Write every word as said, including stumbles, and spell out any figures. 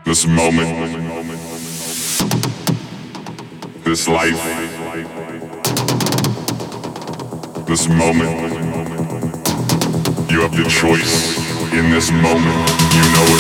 This moment, this life, this moment, you have the choice in this moment, you know it.